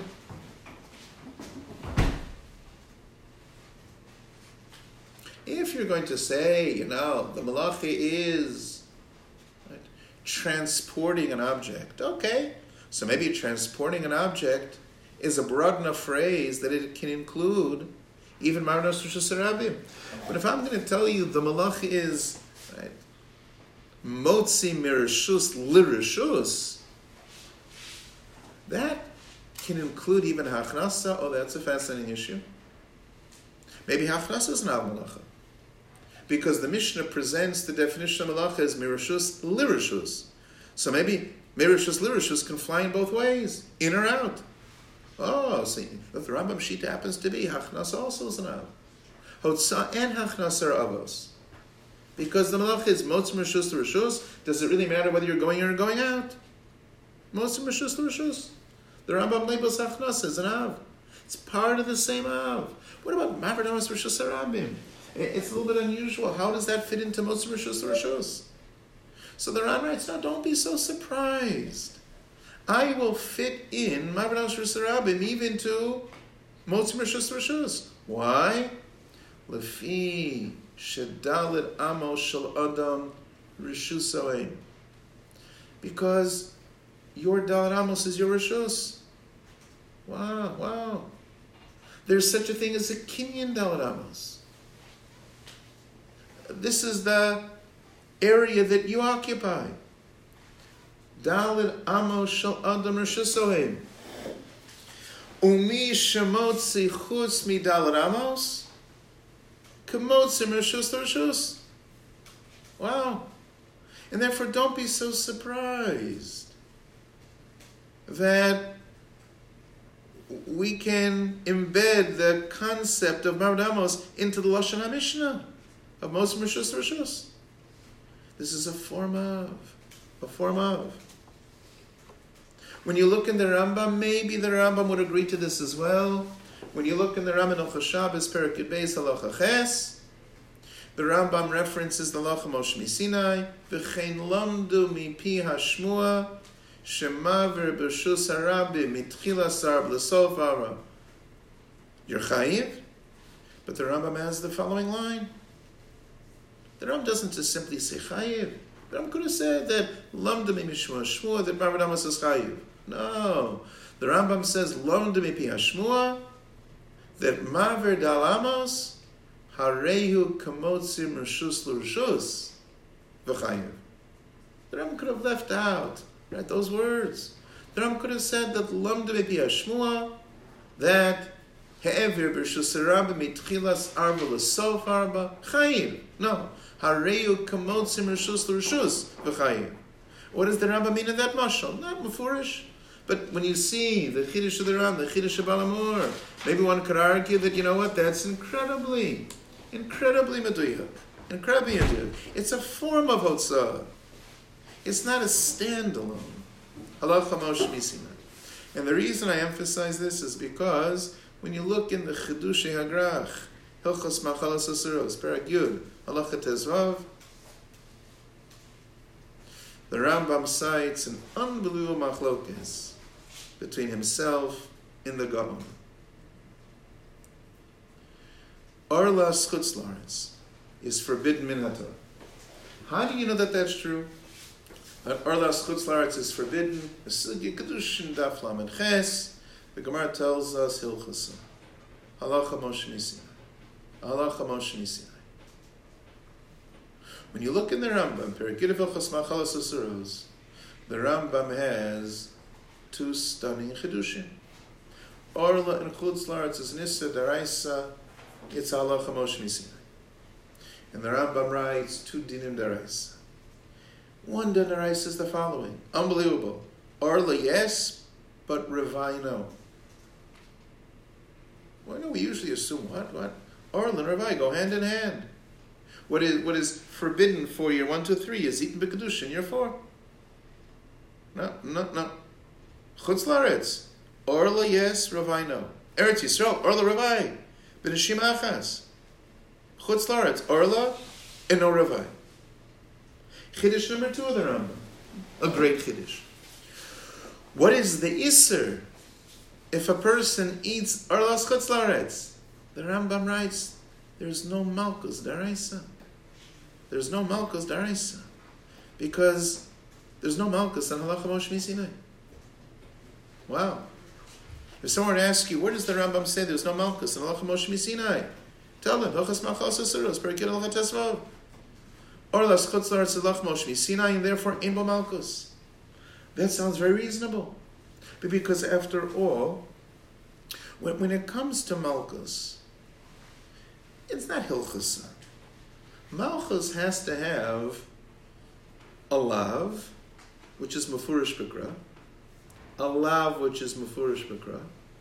If you're going to say, you know, the Malacha is right, transporting an object, okay. So maybe transporting an object is a broad enough phrase that it can include even Ma'abed Amos Rishus Harabim. But if I'm going to tell you the Malacha is right, Motzi Mirishus Lirishus, that can include even Hachnasa. Oh, that's a fascinating issue. Maybe Hachnasa is not Malacha, because the Mishnah presents the definition of Malacha as Mirishus Lirishus. So maybe Mirishus Lirishus can fly in both ways, in or out. Oh, see, if the Rambam Shita happens to be, Hachnasa also is an av. Hotzah and Hachnasa are avos. Because the Malacha is Motzim Rishus to Rishus, does it really matter whether you're going in or going out? Motzim Rishus L'Rishus. The Rambam labels Achnas as an Av. It's part of the same Av. What about Maver Damas Rishus HaRabim? It's a little bit unusual. How does that fit into Motzim Rishus L'Rishus? So the Ran writes, no, don't be so surprised. I will fit in Maver Damas Rishus HaRabim even to Motzim Rishus L'Rishus. Why? Lefi Shedalit Amos Shel Adam Rishus Oim. Because your Dalit Amos is your Rishus. Wow, wow. There's such a thing as a Kinyan Dalit Amos. This is the area that you occupy. Dalit Amos Shel Adam Rishus Oim. Umi Shemotzi Chutz Mi Dalit Amos Kamotzim Rishus L'Rishus. Wow. And therefore don't be so surprised that we can embed the concept of Maver Damas into the Lashon HaMishnah of Motzim Rishus L'Rishus. This is a form of, a form of. When you look in the Rambam, maybe the Rambam would agree to this as well. When you look in the Rambam Hilchos Shabbos, Perek Yud Beis Halacha Ches, the Rambam references the Halacha Moshe Misinai, V'chein lamdu mipi hashmua, shemaver b'rishus harabi mitchilas arab l'sof ara. You're chayiv, but the Rambam has the following line. The Rambam doesn't just simply say chayiv. The Rambam could have said that lamdu mi mishmua shmua, that Maver Damas is chayiv. No. The Rambam says lamdu mipi hashmua, that Maver Dalamos Harehu Kamotzim Rishus L'Rishus V'chayiv. The Rambam could have left out right those words. The Rambam could have said that Lamdu Bepi Hashmua, that He'evir B'Rishus HaRabim Mitchilas Arba L'Sof Arba Chayiv. No. Harehu Kamotzim Rishus L'Rishus V'chayiv. What does the Rambam mean in that mashal? Not mufurish. But when you see the Chiddush of the Ram, the Chiddush of Baal HaMaor, maybe one could argue that, you know what, that's incredibly, incredibly meduyah, incredibly meduyah. It's a form of Hotzah. It's not a standalone. Halacha Moshe Misinai. And the reason I emphasize this is because when you look in the Chidushei HaGrach, Hilchos Machalas Asuros, Perek Yud, Halacha Tezvav, the Rambam cites an unbelievable machlokes between himself and the Gaon. Arlas Chutz La'aretz is forbidden min haTorah. How do you know that that's true? That Arlas Chutz La'aretz is forbidden. Sugya Kedushin Daf Lamed Ches. The Gemara tells us Hilchasa. Halacha Moshe Misinai. Halacha Moshe Misinai. When you look in the Rambam, Perek Yud Hilchos Machalas Asuros, the Rambam has two stunning chidushim. Orla and Chutz La'aretz is Nissa Daraisa, it's Halacha Moshe Misinai. And the Rambam writes two dinim Daraisa. One din Daraisa is the following. Unbelievable. Orla, yes, but Revai, no. Well, no, we usually assume what? What? Orla and Revai go hand in hand. What is what is forbidden for year one, two, three is eaten b'kedushin year four. No, no, no. Chutz La'aretz, Orla yes, Ravai no. Eretz Yisrael, Orla Ravai, b'neshim achas. Chutz La'aretz, Orla and no Ravai. Chiddush number two of the Rambam, a great chiddush. What is the iser if a person eats Orla's Chutz La'aretz? The Rambam writes, there's no malchus daraisa. There's no malchus daraisa. Because there's no malchus on Halacha Moshe Misinai. Wow. If someone asks you, where does the Rambam say there's no malchus on Halacha Moshe Misinai? Tell them, Hilchos Machalas Asuros, Perek Yud Halacha Tezvav. Orlas Chutz La'aretz Halacha Moshe Misinai, and therefore Ein Bo Malchus. That sounds very reasonable. But because after all, when, when it comes to malchus, it's not hilchasa. Malchus has to have a lav, which is mefurish b'kra, a lav, which is mefurish b'kra,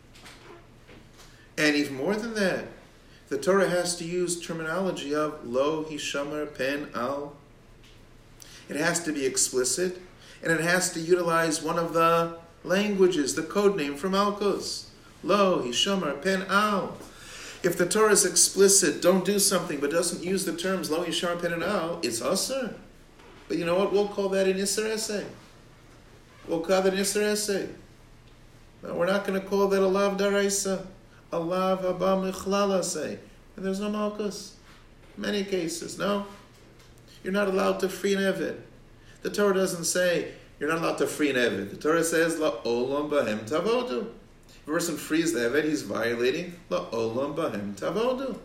and even more than that, the Torah has to use terminology of lo hishamar pen al. It has to be explicit, And it has to utilize one of the languages, the code name for Malchus. Lo, Hishomer, Pen, Al. If the Torah is explicit, don't do something, but doesn't use the terms Lo, Hishomer, Pen, and Al, it's Asr. But you know what? We'll call that an Isser Essay. We'll call that an Isser Essay. No, we're not going to call that a Lav Daraisa, a Lav Abba Michlala say. And there's no Malchus. Many cases, no? You're not allowed to free an Eved. The Torah doesn't say you're not allowed to free an Eved. The Torah says, La Olam Bahem Tavodu. If a person frees the Eved, he's violating La Olam Bahem Tavodu.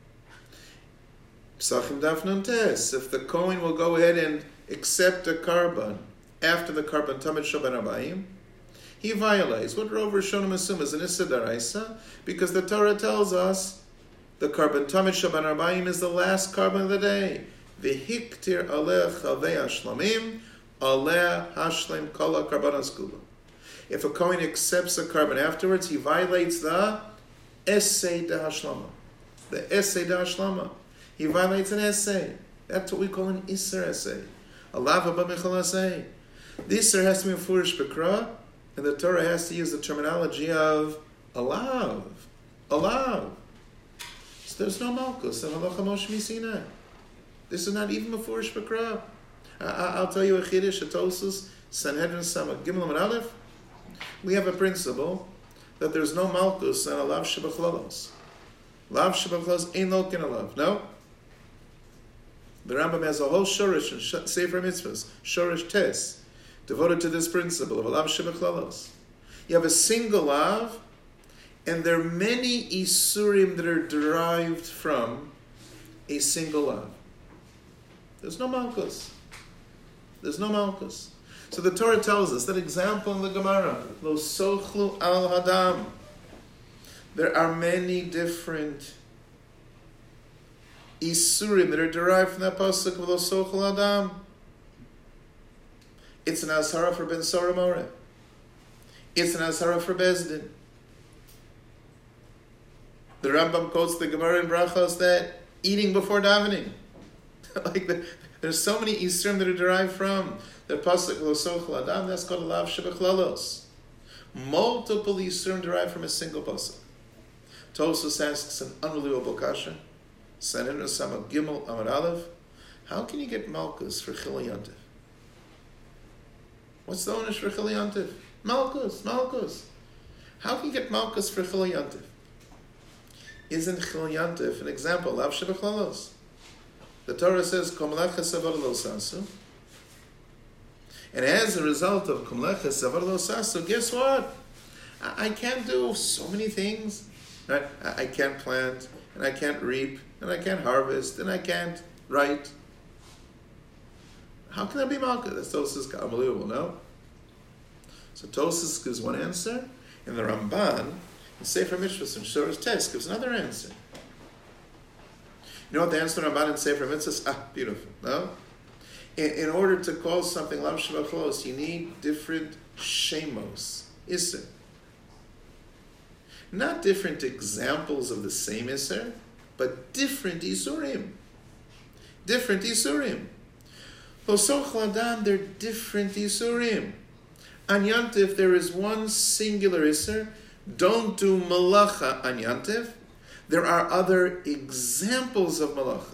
Psachim Daf Nun Tes. If the Kohen will go ahead and accept a carbon after the carbon Tamid Shaban Abayim, he violates. What Rov Rishonim assume is an Issa Daraisa, because the Torah tells us the carbon Tamid Shaban Abayim is the last carbon of the day. V'hiktir aleh chavei hashlamim, aleh hashlim kol karbanos kula. If a Kohen accepts a carbon afterwards, he violates the essay de hashlama. The essay de hashlama. He violates an essay. That's what we call an Isser essay. A lava b'michal essay. The Isser has to be a furish b'kra, and the Torah has to use the terminology of alav. Alav. So there's no malchus in halacha Moshe Misinai. This is not even a furish b'kra. I'll tell you a chiddush, a Tosfos, Sanhedrin Samach Gimel and Aleph. We have a principle that there's no malchus and a lav shebachlolos. Lav shebachlolos ain't no kin alav. No. The Rambam has a whole shorish in Sefer Mitzvahs, shorish tes, devoted to this principle of a lav shebachlolos. You have a single lav, and there are many isurim that are derived from a single lav. There's no malchus. There's no malchus. So the Torah tells us that example in the Gemara, Lo sochlu al hadam. There are many different isurim that are derived from that pasuk of Lo sochlu adam. It's an azhara for Ben Sora More. It's an azhara for Bezdin. The Rambam quotes the Gemara in Brachos that eating before davening. Like the, there's so many isurim that are derived from the pasuk Lo sochel adam. That's called a lav shebechlalos. Multiple isurim derived from a single pasuk. Tosfos asks an unbelievable kasha. Sanhedrin Samach Gimel Amud Aleph. How can you get malchus for Chil Yantiv? What's the onus for Chil Yantiv? Malchus, malchus. How can you get malchus for Chil Yantiv? Isn't Chil Yantiv an example? Lav shebechlalos. The Torah says, Komlecha Savar Lo Sasu. And as a result of Komlecha Savar Lo Sasu, guess what? I, I can't do so many things. Right? I, I can't plant, and I can't reap, and I can't harvest, and I can't write. How can that be Malchus? That's Tosfos unbelievable, no? So Tosfos gives one answer, and the Ramban, in Sefer Mitzvahs and Shor's Tes, gives another answer. You know what the answer Ramban in Sefer Mitzvahs? Ah, beautiful. No? In, in order to call something Lav Shebachlos, you need different shemos. Isser. Not different examples of the same Isser, but different Isurim. Different Isurim. Losoch Adam, they're different Isurim. On Yantiv, there is one singular Isser. Don't do Malacha on Yantiv. There are other examples of malacha,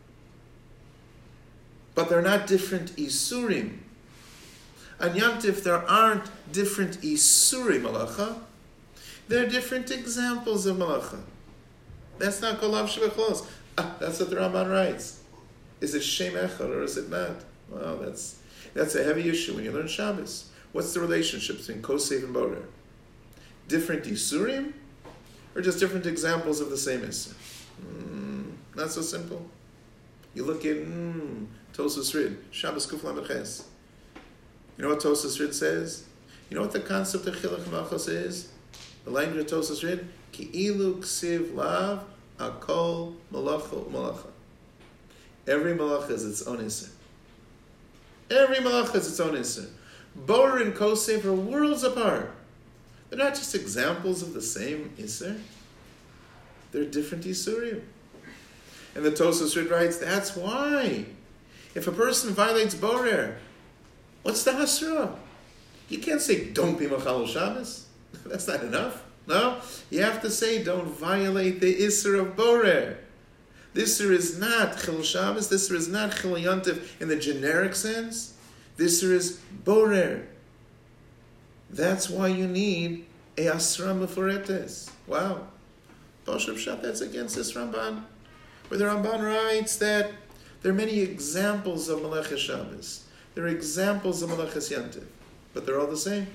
but they're not different isurim. On Yantif, there aren't different isurim malacha. They're different examples of malacha. That's not kol lav shebechlos. Ah, that's what the Ramban writes. Is it shem echad or is it not? Well, that's that's a heavy issue when you learn Shabbos. What's the relationship between kosev and borer? Different isurim? Or just different examples of the same Isser? Mm, not so simple. You look at mm, Tosfos Rid, Shabbos Kuf Lamed Ches. You know what Tosfos Rid says? You know what the concept of Chiluk Malchus is? The language of Tosfos Rid? Ki'ilu ksiv lav akol malacha malacha. Every malacha is its own Isser. Every malacha is its own Isser. Borer and Kosev are worlds apart. They're not just examples of the same Isser. They're different Isurim. And the Tosfos Rid writes, that's why. If a person violates Borer, What's the hasra? You can't say don't be machal Shabbos. That's not enough. No, you have to say don't violate the Isser of Borer. This Isser is not Chil Shabbos. This Isser is not Chil Yontif in the generic sense. This Isser is Borer. That's why you need a Asra Meforetes. Wow. Bashar Pshat, that's against this Ramban. Where the Ramban writes that there are many examples of Meleches Shabbos. There are examples of Meleches Yontif. But they're all the same.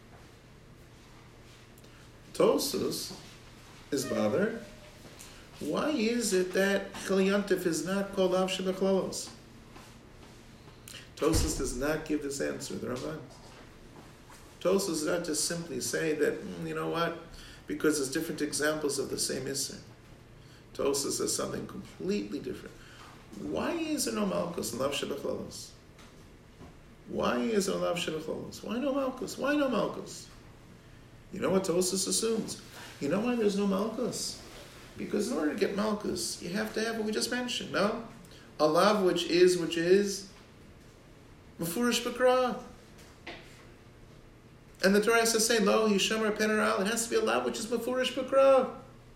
Tosus is bothered. Why is it that Chil Yontif is not called Av Shebechlalos? Tosus does not give this answer, the Ramban. Tosus does not just simply say that, mm, you know what, because there's different examples of the same Isser. Tosus says something completely different. Why is there no Malkus in Av Shebechlalos? Why is there no Av Shebechlalos? Why no Malkus? Why no Malkus? You know what Tosus assumes? You know why there's no Malkus? Because in order to get Malkus, you have to have what we just mentioned, no? A lav which is, which is, Mefurish B'Kra. And the Torah has to say, Lo, Yishomer Peneral, it has to be a lav which is Mefurish B'Kra.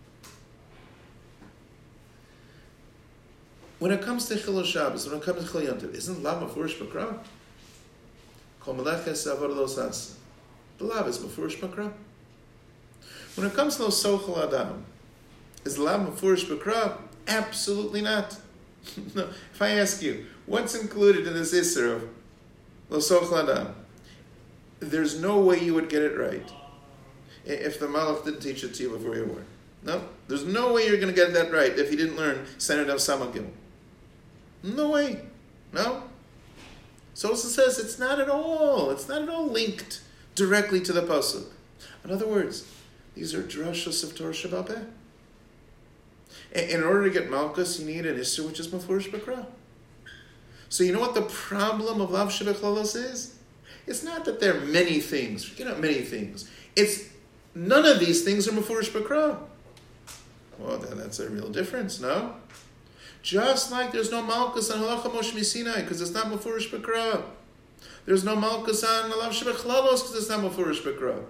When it comes to Chil Shabbos, when it comes to Chil Yontif, isn't lav Mefurish B'Kra? Kol Meleches Avod Lo Sas. The lav is Mefurish B'Kra. When it comes to Sochel Adam, is the lav Mefurish B'Kra? Absolutely not. No. If I ask you, what's included in this Isser of Lo Sochel Adam? There's no way you would get it right if the Malach didn't teach it to you before you were born. No, there's no way you're going to get that right if you didn't learn Sened of Samagim. No way. No. So it says it's not at all. It's not at all linked directly to the pasuk. In other words, these are drashos of Torah Sheba'al Peh. In order to get Malkus, you need an Isser which is Mefurish B'Kra. So you know what the problem of Lav Shebechlalos is? It's not that there are many things. Forget about many things. It's none of these things are Mefurish B'Kra. Well, then that's a real difference, no? Just like there's no Malkus on Halacha Moshe Misinai because it's not Mefurish B'Kra. There's no Malkus on Lav Shebechlalos because it's not Mefurish B'Kra.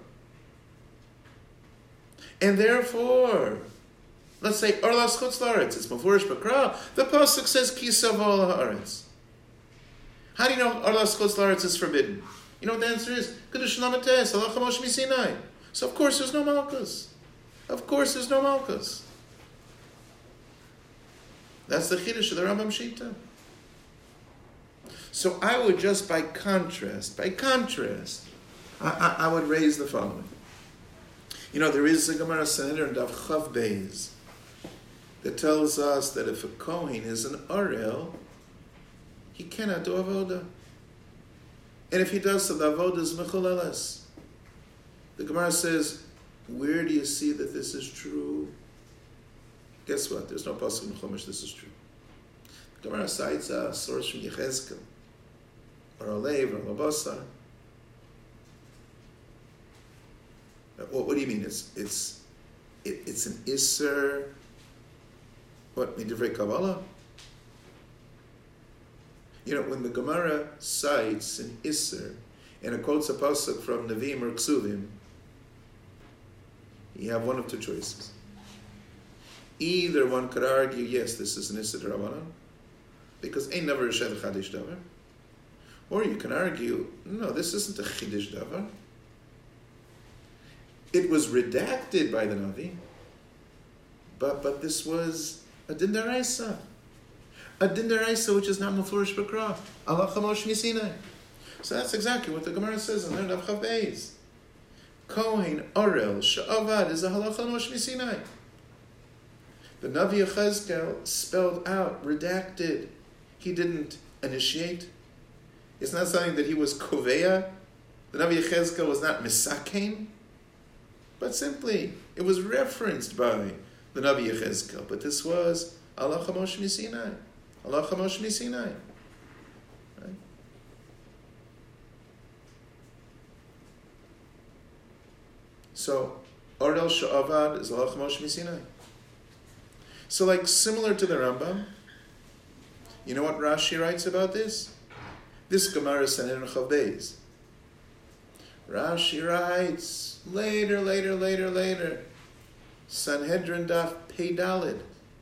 And therefore, let's say Orlas Chutz La'aretz, it's Mefurish B'Kra. The pasuk says Kisav Ol Haaretz. How do you know Orlas Chutz La'aretz is forbidden? You know what the answer is? Kedush Lamates, Halacha Moshe Misinai. So of course there's no Malkus. Of course there's no Malkus. That's the Chiddush of the Rambam Shita. So I would just, by contrast, by contrast, I, I, I would raise the following. You know, there is a Gemara Sanhedrin in Daf Chav Beis that tells us that if a Kohen is an Arel, he cannot do Avodah. And if he does, so the Avodah is Mechuleles. The Gemara says, where do you see that this is true? Guess what? There's no pasuk in Chumash this is true. The Gemara cites a source from Yechezkel, or Olev, or Labasar. What, what do you mean? It's it's it, it's an Isser. What, Midivrei Kabbalah? You know, when the Gemara cites an Isser and it quotes a pasuk from Nevi'im or Ksuvim, you have one of two choices. Either one could argue, yes, this is an Isser D'Rabbanan, because ain't never a Shed Chadish Davar. Or you can argue, no, this isn't a Chidish Davar. It was redacted by the Navi, but but this was a Din D'Oraisa. A Din D'Oraisa which is not Mefurish B'Kra. Halacha Moshe Misinai. So that's exactly what the Gemara says in there, Daf Chav Beis. Kohen Arel She'avad is a Halacha Moshe Misinai. The Navi Yechezkel spelled out, redacted. He didn't initiate. It's not something that he was koveya. The Navi Yechezkel was not misakein. But simply, it was referenced by the Navi Yechezkel. But this was Halacha Moshe Misinai. Halacha Moshe Misinai. Right? So, Arel She'avad is Halacha Moshe Misinai. So, like, similar to the Rambam, you know what Rashi writes about this? This Gemara is Sanhedrin Chav Beis. Rashi writes, later, later, later, later, Sanhedrin Daf Pei Daled.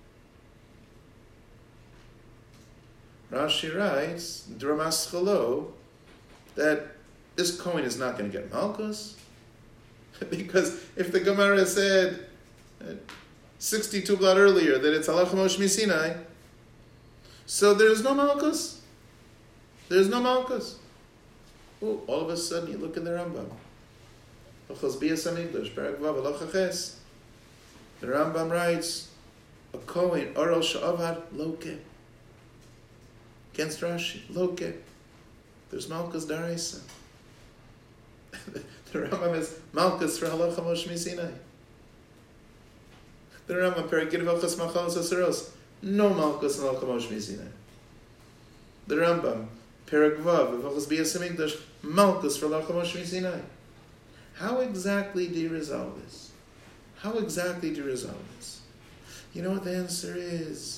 Rashi writes, Dramas Chalo, that this Kohen is not going to get Malchus. Because if the Gemara said uh, sixty-two blood earlier that it's Halacha Moshe Misinai, so there's no Malchus. There's no Malchus. Ooh, all of a sudden you look in the Rambam. The Rambam writes, a Kohen, Oral Sha'avad, Loke. Against Rashi, Loke. There's Malchus Daraisa. The Rambam is Malchus for Halacha Moshe Misinai. The Rambam, Perek Gidvachas Machalos Aseros, no Malchus in Halacha Moshe Misinai. The Rambam, Perek Vav, Vachas Biyas Hamikdash, Malchus for Halacha Moshe Misinai. How exactly do you resolve this? How exactly do you resolve this? You know what the answer is?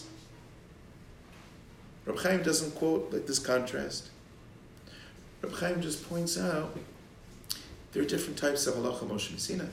Reb Chaim doesn't quote like this contrast. Reb Chaim just points out there are different types of Halacha Moshe Misinai.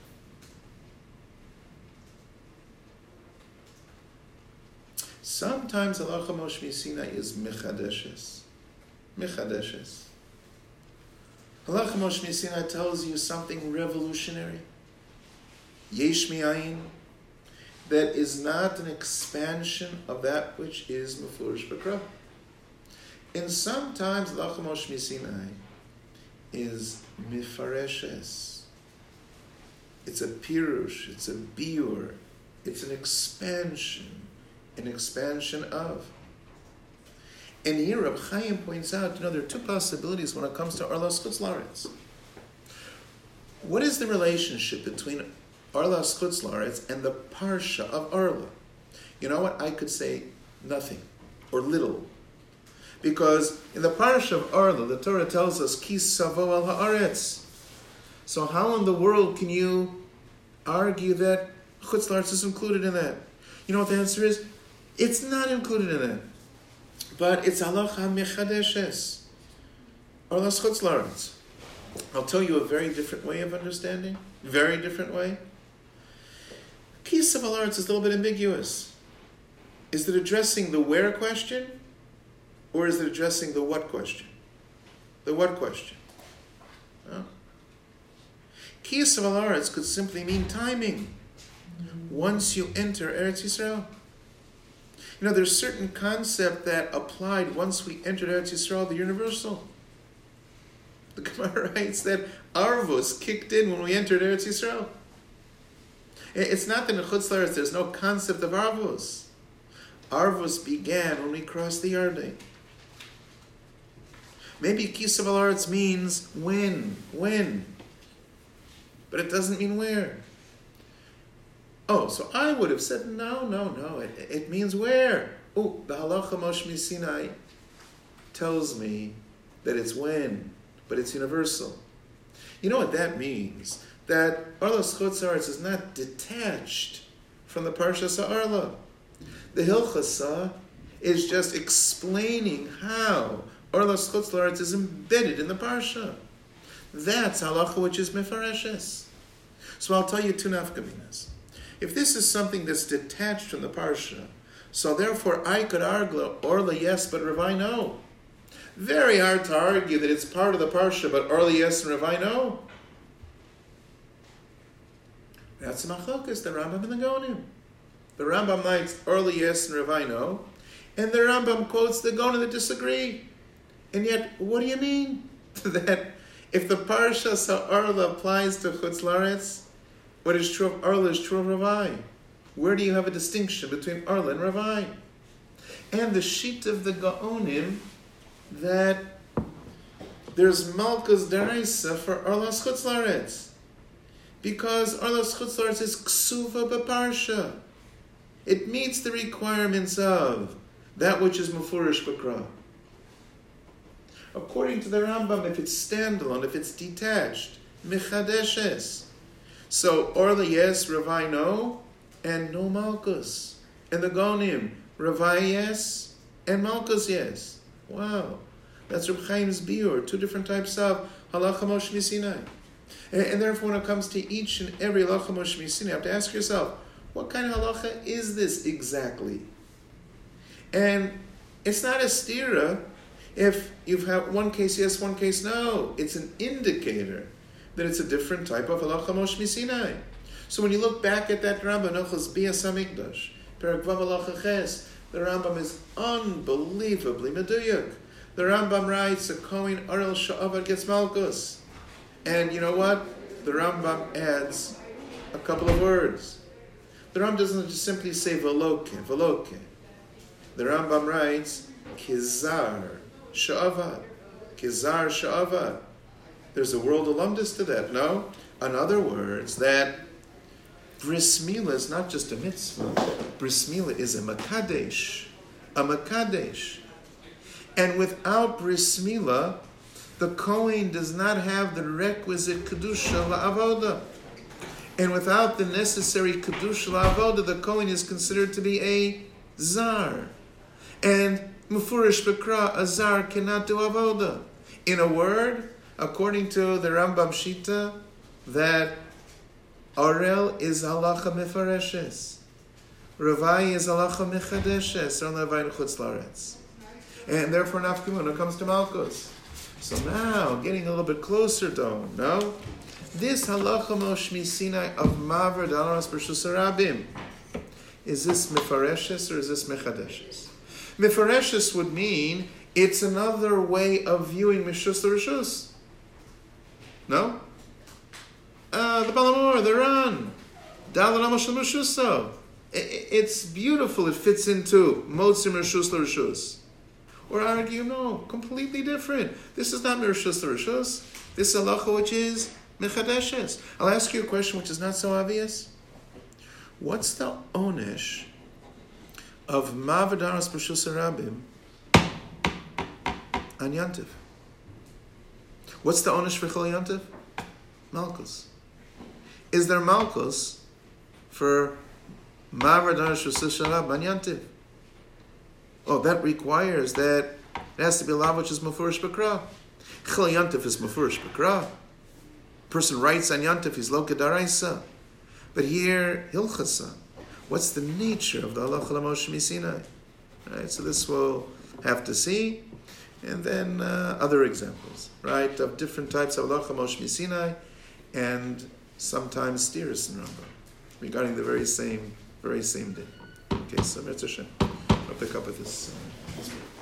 Sometimes Halacha Moshe Misinai is Mechadeshes. Mechadeshes. Halacha Moshe Misinai tells you something revolutionary. Yesh mi'ayin, that is not an expansion of that which is Mefurish B'Kra. And sometimes Halacha Moshe Misinai is Mifareshes. It's a pirush, it's a biur, it's an expansion, an expansion of. And here Reb Chaim points out, you know, there are two possibilities when it comes to Arlas Chutz La'aretz. What is the relationship between Arlas Chutz La'aretz and the Parsha of Arla? You know what? I could say nothing, or little. Because in the Parsha of Arla, the Torah tells us, Ki savo al ha'aretz. So how in the world can you argue that Chutz La'aretz is included in that? You know what the answer is? It's not included in that. But it's halacha mechadeshes. Arlas Chutz La'aretz. I'll tell you a very different way of understanding. Very different way. Ki savo al ha'aretz is a little bit ambiguous. Is it addressing the where question? Or is it addressing the what question? The what question? Huh? Ki savo al ha'aretz could simply mean timing. Once you enter Eretz Yisrael. You know, there's certain concept that applied once we entered Eretz Yisrael, the universal. The Gemara writes that Arvus kicked in when we entered Eretz Yisrael. It's not that in Chutz La'aretz there's no concept of Arvus. Arvus began when we crossed the Yarden. Maybe Ki savo al ha'aretz means when, when. But it doesn't mean where. Oh, so I would have said, no, no, no, it, it means where. Oh, the Halacha Moshe Misinai tells me that it's when, but it's universal. You know what that means? That Arlas Chutz La'aretz is not detached from the Parshas Arla. The Hilchasa is just explaining how Arlas Chutz La'aretz is embedded in the Parsha. That's halacha which is Mefareshes. So I'll tell you two nafkaminas. If this is something that's detached from the Parsha, so therefore I could argue Orla yes, but Ravai no. Very hard to argue that it's part of the Parsha, but Orla yes and Ravai no. That's the Machokas, the Rambam and the Gonim. The Rambam likes Orla yes and Ravai no, and the Rambam quotes the Gonim that disagree. And yet, what do you mean? That if the Parsha Sa'arla applies to Chutz La'aretz, what is true of Arla is true of Ravai. Where do you have a distinction between Arla and Ravai? And the sheet of the Gaonim that there's Malchus Daraisa for Arlas Chutz La'aretz. Because Arlas Chutz La'aretz is Ksuva B'Parsha. It meets the requirements of that which is Mefurish B'Kra. According to the Rambam, if it's standalone, if it's detached, Mechadeshes. So, Orla yes, Ravai no, and no Malchus. And the Gonim, Ravai yes, and Malchus yes. Wow. That's Reb Chaim's biur, two different types of halacha Moshe Sinai. And, and therefore, when it comes to each and every halacha Moshe Sinai, you have to ask yourself, what kind of halacha is this exactly? And it's not a stira if you've had one case yes, one case no. It's an indicator that it's a different type of halacha Moshe Sinai. So when you look back at that Rambam, Nochos Bias HaMikdash, Perek Vav Halacha Ches, the Rambam is unbelievably meduyak. The Rambam writes, a Kohen Arel Sha'avad gets Malkus. And you know what? The Rambam adds a couple of words. The Rambam doesn't just simply say Veloke, Veloke. The Rambam writes, Kizar Sha'avad. Kizar Sha'avad. There's a world alumnus to that, no? In other words, that Bris Milah is not just a mitzvah. Bris Milah is a makadesh. A makadesh. And without Bris Milah, the Kohen does not have the requisite kedusha la'avoda. And without the necessary kedusha la'avoda, the Kohen is considered to be a zar. And mufurish b'kra, a zar cannot do avoda. In a word, according to the Rambam Shita, that Arel is halacha mefareshes. Ravai is halacha mechadeshes. And therefore, nafkamun comes to Malkus. So now, getting a little bit closer, though, no? This halacha Moshe Sinai of Maver Dalaras B'Reshus Harabim, is this mefareshes or is this mechadeshes? Mefareshes would mean it's another way of viewing Mishus Reshus. No? Uh, the Balamor, the Ran, Dalar Amashal Rishuso. It's beautiful. It fits into Motzim Rishus Rishus. Or argue, no, completely different. This is not Rishus Rishus. This is halacha which is Mechadeshes. I'll ask you a question which is not so obvious. What's the onesh of Mavadaras B'Reshus Harabim on Yantiv? What's the onesh for Chol Yantiv? Malkus. Is there Malkus for Mavadaras B'Reshus Harabim on Yantiv? Oh, that requires that it has to be a law which is Mefurish B'Kra. Chol Yantiv is Mefurish B'Kra. Person writes on Yantif, he's Loka Daraisa. But here, Hilchasa. What's the nature of the halacha Moshe Sinai? Right, so this we'll have to see. And then uh, other examples, right, of different types of halacha Moshe Sinai and sometimes steers in Rambam regarding the very same, very same day. Okay, so Mitzvah Hashem. I'll pick up with this. Uh, this